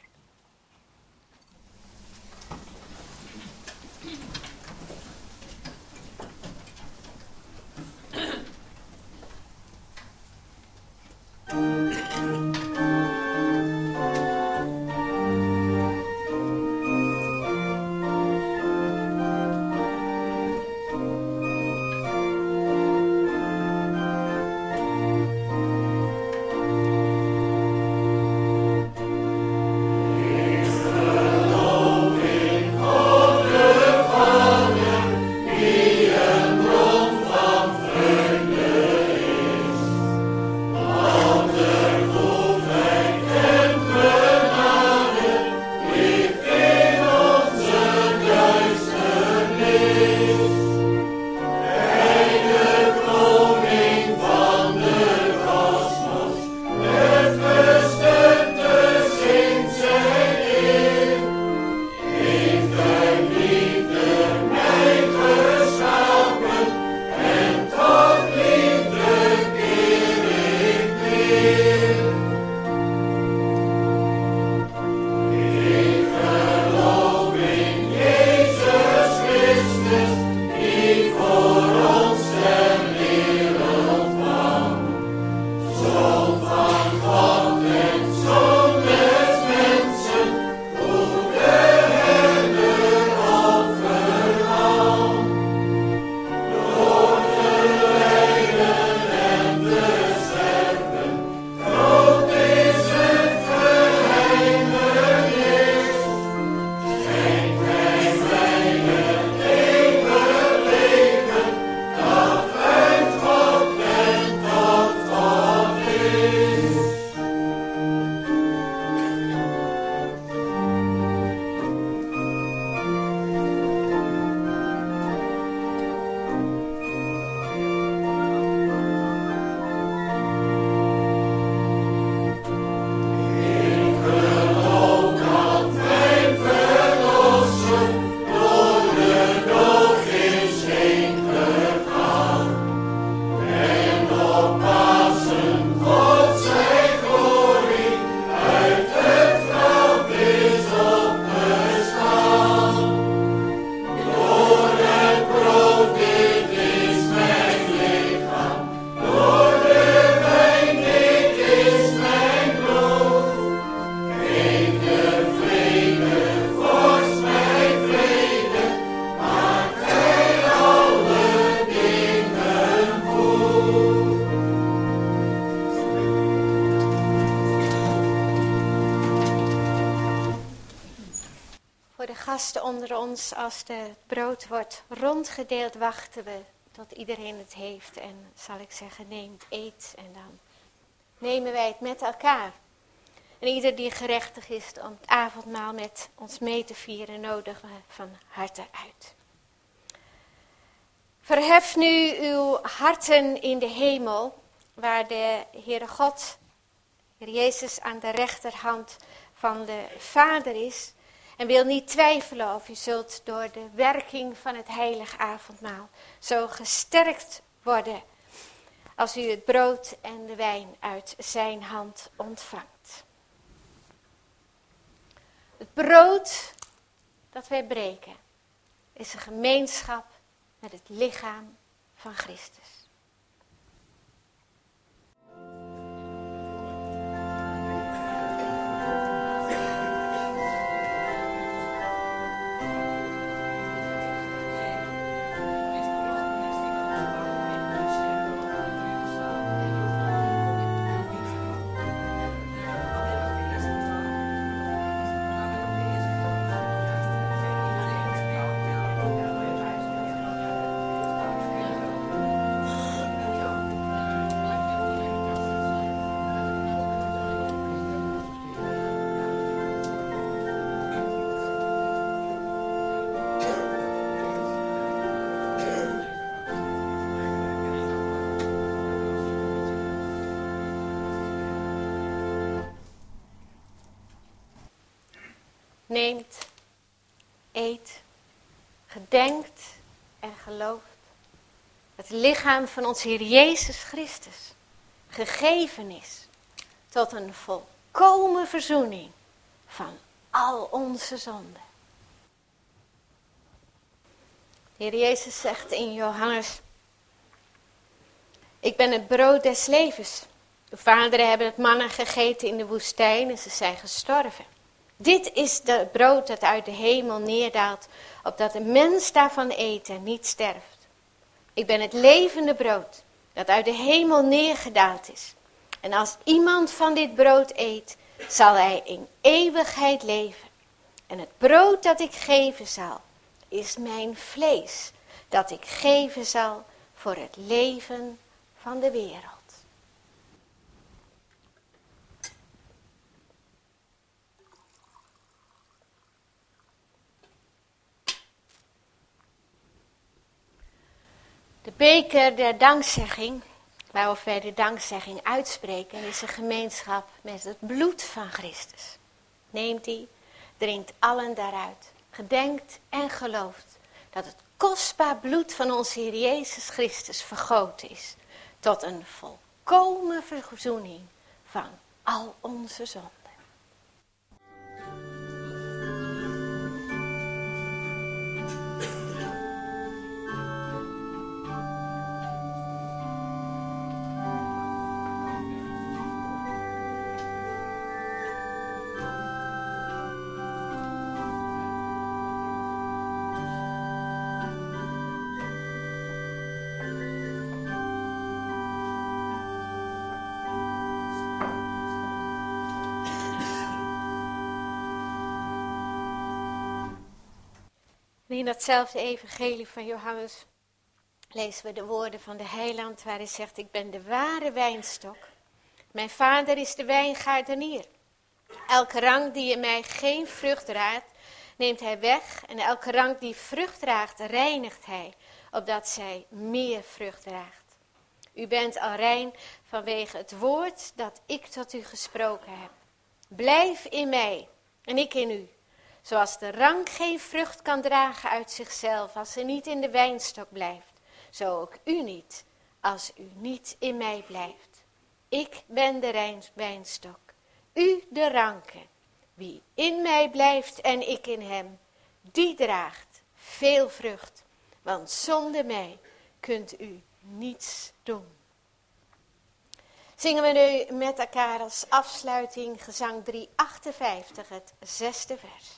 gasten onder ons, als het brood wordt rondgedeeld, wachten we tot iedereen het heeft. En zal ik zeggen, neemt, eet en dan nemen wij het met elkaar. En ieder die gerechtig is om het avondmaal met ons mee te vieren, nodigen we van harte uit. Verhef nu uw harten in de hemel, waar de Heere God, Heer Jezus, aan de rechterhand van de Vader is. En wil niet twijfelen of u zult door de werking van het heilige avondmaal zo gesterkt worden als u het brood en de wijn uit zijn hand ontvangt. Het brood dat wij breken is een gemeenschap met het lichaam van Christus. Neemt, eet, gedenkt en gelooft het lichaam van onze Heer Jezus Christus gegeven is tot een volkomen verzoening van al onze zonden. De Heer Jezus zegt in Johannes: ik ben het brood des levens. De vaderen hebben het manna gegeten in de woestijn en ze zijn gestorven. Dit is het brood dat uit de hemel neerdaalt, opdat de mens daarvan eet en niet sterft. Ik ben het levende brood dat uit de hemel neergedaald is. En als iemand van dit brood eet, zal hij in eeuwigheid leven. En het brood dat ik geven zal, is mijn vlees, dat ik geven zal voor het leven van de wereld. De beker der dankzegging, waarop wij de dankzegging uitspreken, is een gemeenschap met het bloed van Christus. Neemt die, drinkt allen daaruit, gedenkt en gelooft dat het kostbaar bloed van onze Heer Jezus Christus vergoten is tot een volkomen verzoening van al onze zonden. In datzelfde evangelie van Johannes lezen we de woorden van de heiland waar hij zegt: ik ben de ware wijnstok. Mijn vader is de wijngaardenier. Elke rank die in mij geen vrucht draagt, neemt hij weg. En elke rank die vrucht draagt, reinigt hij, opdat zij meer vrucht draagt. U bent al rein vanwege het woord dat ik tot u gesproken heb. Blijf in mij en ik in u. Zoals de rank geen vrucht kan dragen uit zichzelf als ze niet in de wijnstok blijft, zo ook u niet, als u niet in mij blijft. Ik ben de wijnstok, u de ranken. Wie in mij blijft en ik in hem, die draagt veel vrucht, want zonder mij kunt u niets doen. Zingen we nu met elkaar als afsluiting gezang 358, het 6e vers.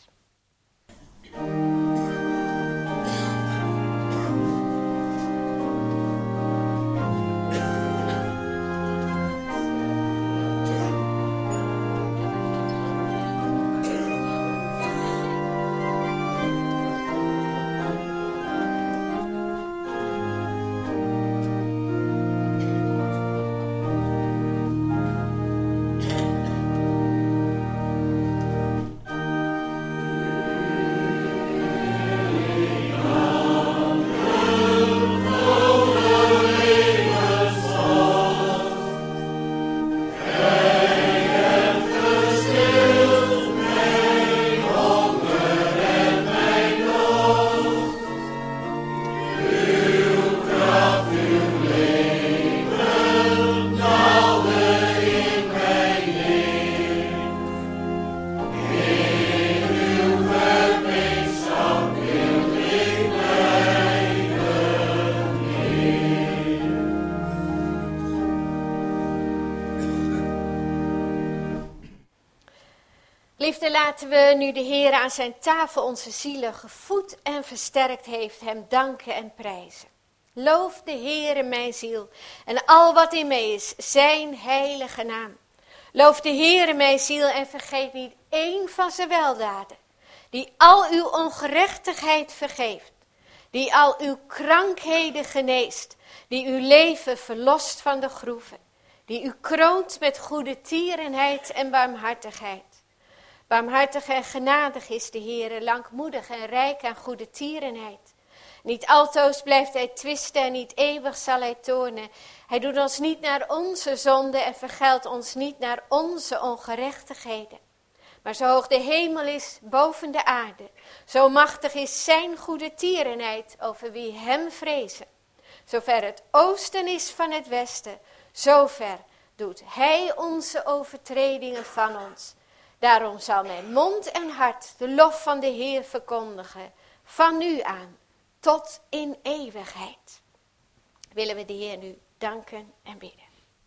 laten we, nu de Heer aan zijn tafel onze zielen gevoed en versterkt heeft, hem danken en prijzen. Loof de Heere mijn ziel en al wat in mij is, zijn heilige naam. Loof de Heere mijn ziel en vergeet niet één van zijn weldaden, die al uw ongerechtigheid vergeeft, die al uw krankheden geneest, die uw leven verlost van de groeven, die u kroont met goede tierenheid en barmhartigheid. Barmhartig en genadig is de Heere, langmoedig en rijk aan goede tierenheid. Niet altoos blijft hij twisten en niet eeuwig zal hij toornen. Hij doet ons niet naar onze zonden en vergeldt ons niet naar onze ongerechtigheden. Maar zo hoog de hemel is boven de aarde, zo machtig is zijn goede tierenheid over wie hem vrezen. Zover het oosten is van het westen, zover doet hij onze overtredingen van ons. Daarom zal mijn mond en hart de lof van de Heer verkondigen, van nu aan tot in eeuwigheid. Willen we de Heer nu danken en bidden.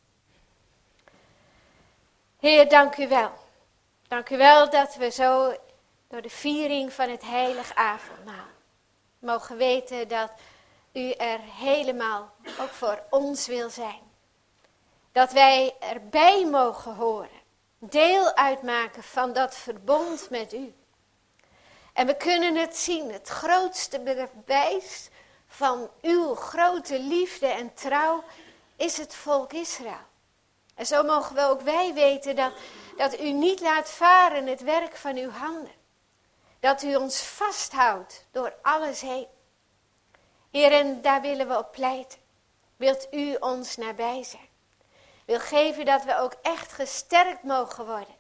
Heer, dank u wel. Dank u wel dat we zo door de viering van het heilig avondmaal mogen weten dat u er helemaal ook voor ons wil zijn. Dat wij erbij mogen horen. Deel uitmaken van dat verbond met u. En we kunnen het zien, het grootste bewijs van uw grote liefde en trouw is het volk Israël. En zo mogen we ook wij weten dat u niet laat varen het werk van uw handen. Dat u ons vasthoudt door alles heen. Heer, en daar willen we op pleiten. Wilt u ons nabij zijn? Wil geven dat we ook echt gesterkt mogen worden.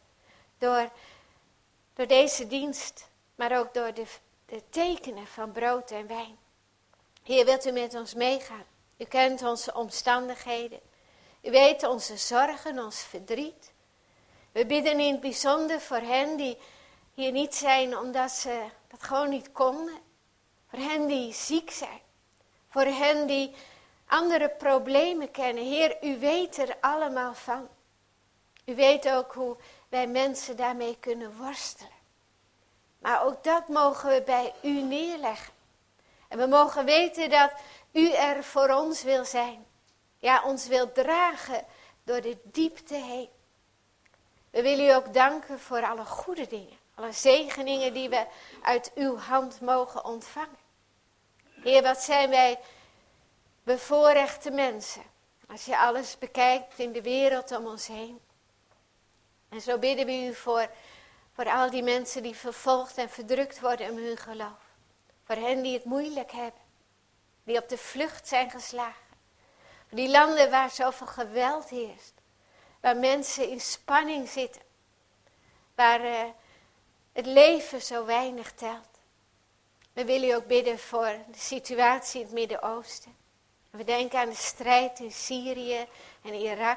Door deze dienst, maar ook door de tekenen van brood en wijn. Heer, wilt u met ons meegaan? U kent onze omstandigheden. U weet onze zorgen, ons verdriet. We bidden in het bijzonder voor hen die hier niet zijn omdat ze dat gewoon niet konden. Voor hen die ziek zijn. Voor hen die andere problemen kennen. Heer, u weet er allemaal van. U weet ook hoe wij mensen daarmee kunnen worstelen. Maar ook dat mogen we bij u neerleggen. En we mogen weten dat u er voor ons wil zijn. Ja, ons wil dragen door de diepte heen. We willen u ook danken voor alle goede dingen. Alle zegeningen die we uit uw hand mogen ontvangen. Heer, wat zijn wij bevoorrechte mensen. Als je alles bekijkt in de wereld om ons heen. En zo bidden we u voor al die mensen die vervolgd en verdrukt worden om hun geloof. Voor hen die het moeilijk hebben. Die op de vlucht zijn geslagen. Voor die landen waar zoveel geweld heerst. Waar mensen in spanning zitten. Waar het leven zo weinig telt. We willen u ook bidden voor de situatie in het Midden-Oosten. We denken aan de strijd in Syrië en Irak.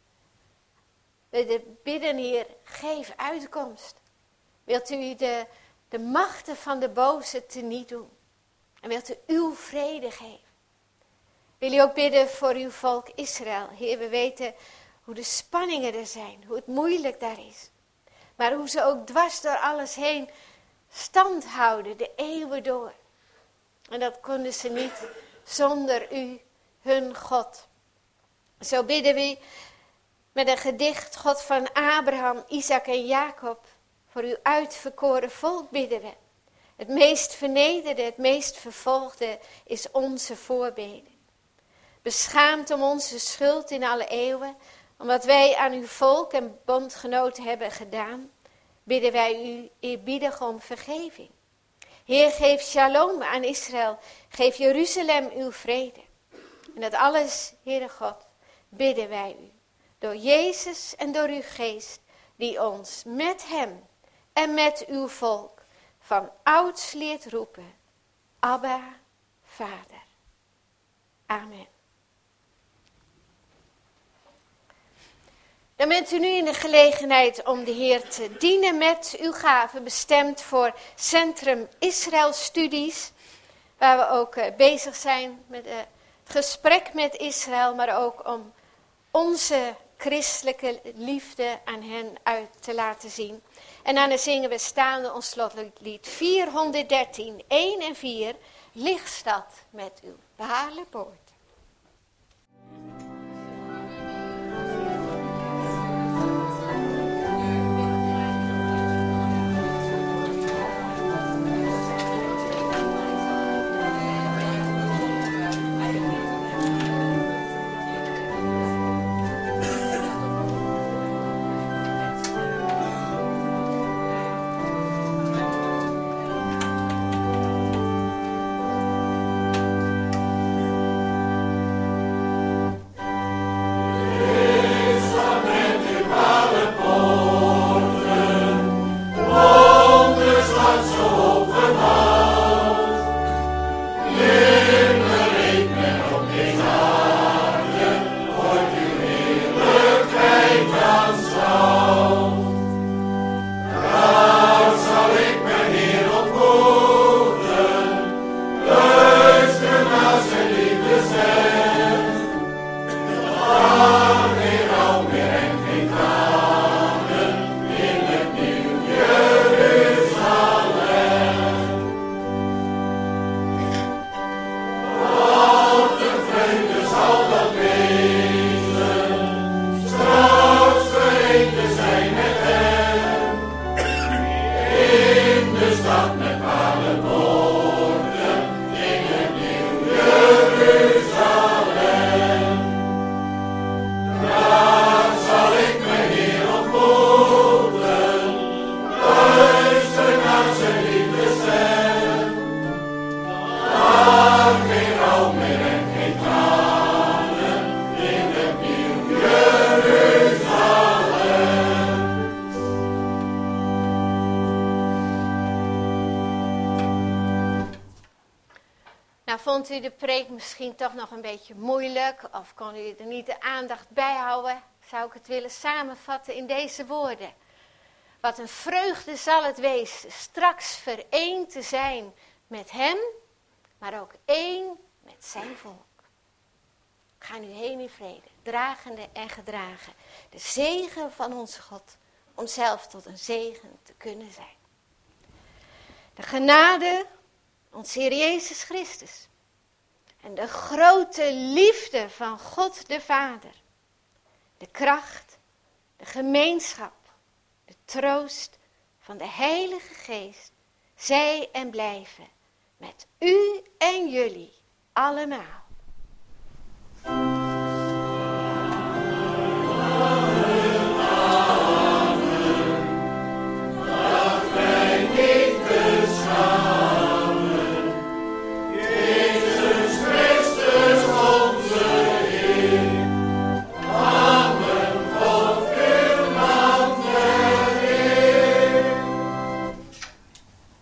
We bidden, Heer, geef uitkomst. Wilt u de machten van de boze teniet doen. En wilt u uw vrede geven. Wil u ook bidden voor uw volk Israël. Heer, we weten hoe de spanningen er zijn. Hoe het moeilijk daar is. Maar hoe ze ook dwars door alles heen stand houden. De eeuwen door. En dat konden ze niet zonder u, hun God. Zo bidden we met een gedicht, God van Abraham, Isaac en Jacob. Voor uw uitverkoren volk bidden we. Het meest vernederde, het meest vervolgde is onze voorbede. Beschaamd om onze schuld in alle eeuwen, om wat wij aan uw volk en bondgenoten hebben gedaan, bidden wij u eerbiedig om vergeving. Heer, geef shalom aan Israël, geef Jeruzalem uw vrede. En dat alles, Heere God, bidden wij u, door Jezus en door uw geest, die ons met hem en met uw volk van ouds leert roepen, Abba, Vader. Amen. Dan bent u nu in de gelegenheid om de Heer te dienen met uw gaven, bestemd voor Centrum Israël Studies, waar we ook bezig zijn met het gesprek met Israël, maar ook om onze christelijke liefde aan hen uit te laten zien. En dan zingen we staande ons slotlied 413, 1 en 4. Lichtstad met uw bale poort. Vond u de preek misschien toch nog een beetje moeilijk of kon u er niet de aandacht bij houden? Zou ik het willen samenvatten in deze woorden. Wat een vreugde zal het wezen straks vereend te zijn met hem, maar ook één met zijn volk. Ga nu heen in vrede, dragende en gedragen. De zegen van onze God, om zelf tot een zegen te kunnen zijn. De genade, ons Heer Jezus Christus. En de grote liefde van God de Vader. De kracht, de gemeenschap, de troost van de Heilige Geest. Zij en blijven met u en jullie allemaal.